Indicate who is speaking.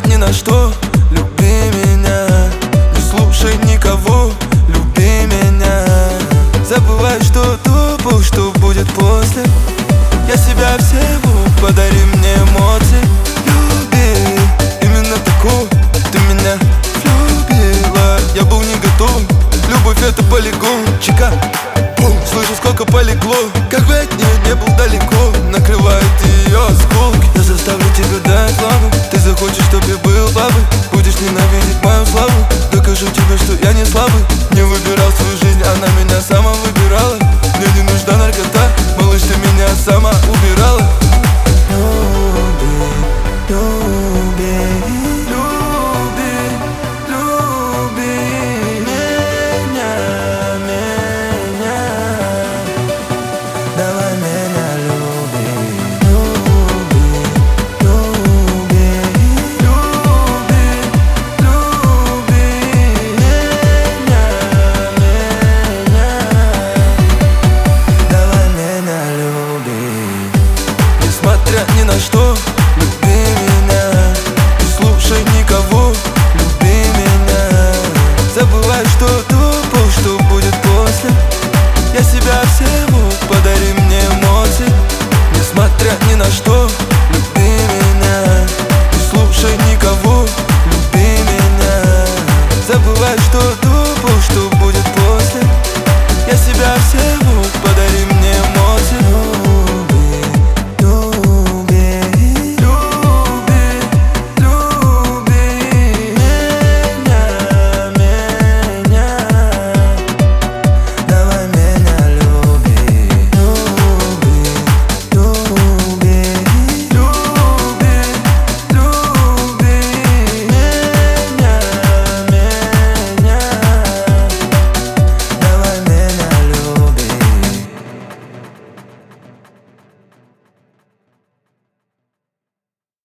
Speaker 1: глядеть ни на что. Люби меня, не слушай никого. Люби меня, забывай, что тупо, что будет после. Я себя всего, подари мне эмоции. Люби, именно такого ты меня любила. Я был не готов, любовь это полигон. Чика, бум, слышу, сколько полегло. Как бы от нее не был далеко, накрывает ее осколки. Я заставлю тебя дать славу. Ты захочешь, чтоб я был бабой. Будешь ненавидеть мою славу. Докажу тебе, что я не слабый. Не выбирал свою жизнь, она меня сама выбирала. Мне не нужна наркота, малыш, ты меня сама убирала.